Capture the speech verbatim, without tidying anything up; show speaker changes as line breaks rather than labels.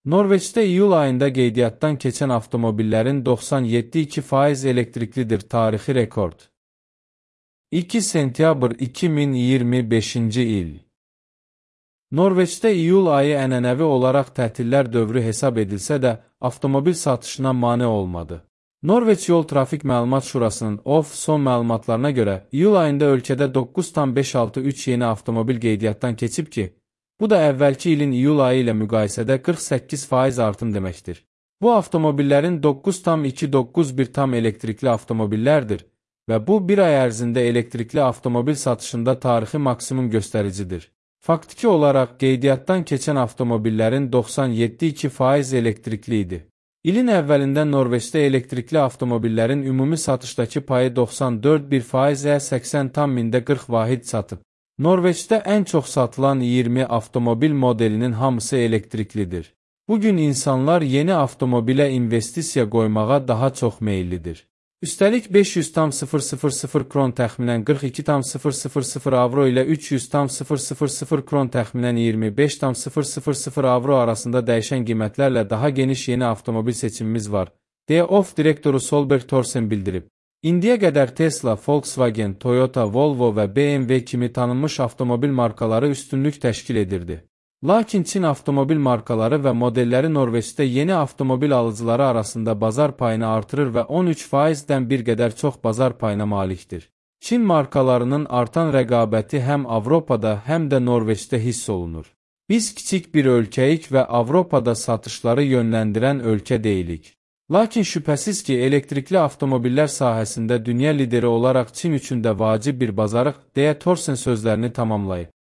Norveçdə iyul ayında qeydiyyatdan keçən avtomobillərin doxsan yeddi nöqtə iki faiz elektriklidir, tarixi rekord. iki sentyabr iki min iyirmi beşinci il. Norveçdə iyul ayı ənənəvi olaraq tətillər dövrü hesab edilsə də, avtomobil satışına mane olmadı. Norveç Yol Trafik Məlumat Şurasının O F son məlumatlarına görə, iyul ayında ölkədə doqquz tam beş altı üç yeni avtomobil qeydiyyatdan keçib ki, bu da əvvəlki ilin iyul ayı ilə müqayisədə qırx səkkiz faiz artım deməkdir. Bu avtomobillərin doqquz tam iki doqquz bir tam elektrikli avtomobillərdir və bu bir ay ərzində elektrikli avtomobil satışında tarixi maksimum göstəricidir. Faktiki olaraq qeydiyyatdan keçən avtomobillərin doxsan yeddi nöqtə iki faiz elektrikli idi. İlin əvvəlində Norveçdə elektrikli avtomobillərin ümumi satışdakı payı doxsan dörd nöqtə bir faizə səksən tam mində qırx vahid çatıb. Norveçdə ən çox satılan iyirmi avtomobil modelinin hamısı elektriklidir. Bugün insanlar yeni avtomobilə investisiya qoymağa daha çox meyillidir. Üstəlik beş yüz tam sıfır sıfır sıfır kron təxminən qırx iki tam sıfır sıfır sıfır avro ilə üç yüz tam sıfır sıfır sıfır kron təxminən iyirmi beş tam sıfır sıfır sıfır avro arasında dəyişən qiymətlərlə daha geniş yeni avtomobil seçimimiz var, deyə O F direktoru Solberg Thorsen bildirib. İndiyə qədər Tesla, Volkswagen, Toyota, Volvo və B M W kimi tanınmış avtomobil markaları üstünlük təşkil edirdi. Lakin Çin avtomobil markaları və modelləri Norveçdə yeni avtomobil alıcıları arasında bazar payını artırır və on üç faizdən bir qədər çox bazar payına malikdir. Çin markalarının artan rəqabəti həm Avropada, həm də Norveçdə hiss olunur. Biz kiçik bir ölkəyik və Avropada satışları yönləndirən ölkə deyilik. Lakin şübhəsiz ki, elektrikli avtomobillər sahəsində dünya lideri olaraq Çin üçün də vacib bir bazarıq, deyə Thorsen sözlərini tamamlayıb.